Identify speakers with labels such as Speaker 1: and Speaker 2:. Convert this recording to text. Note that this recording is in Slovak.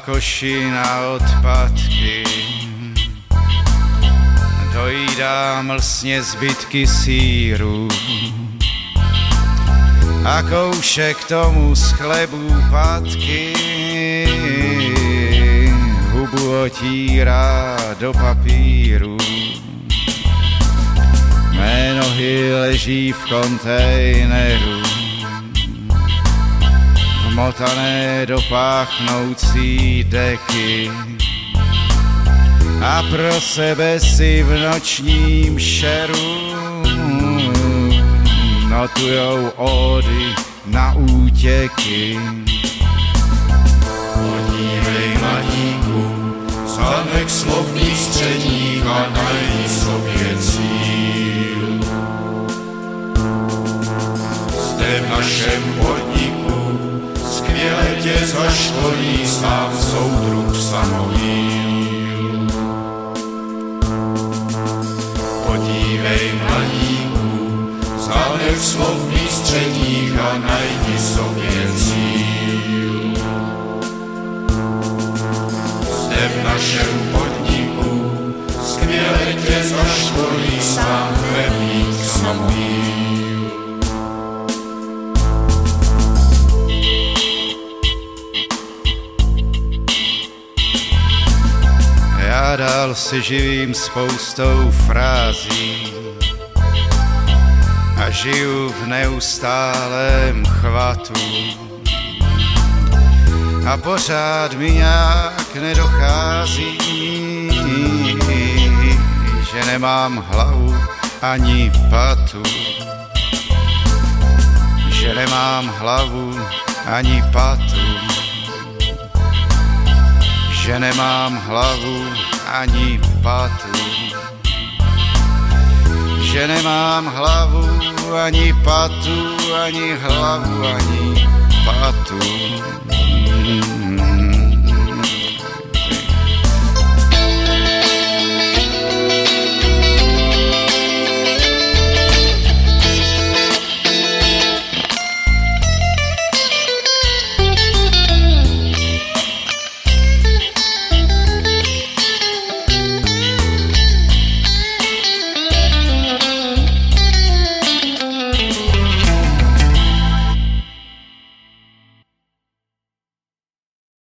Speaker 1: koši na odpadky. Dojídám lsně zbytky sýru a koušek tomu z chlebu patky. Hubu otírá do papíru, mé nohy leží v kontejneru, vmotané do páchnoucí deky. A pro sebe si v nočním šeru notujou ódy na útěky.
Speaker 2: Podívej, mladíku, zámek slovných středních a najdi sobě cíl. Zde v našem podniku skvěle tě zaškolí sám soudruh Samovíl. Podívej, mladíku, zámek slovných středních a najdi sobě cíl. Zde v našem podniku skvěle tě zaškolí sám krevník Samovíl.
Speaker 1: Já dál si živím spoustou frází a žiju v neustálém chvatu. A pořád mi nějak nedochází, že nemám hlavu ani patu. Že nemám hlavu ani patu. Že nemám hlavu ani patu. Že nemám hlavu ani patu, ani hlavu ani patu.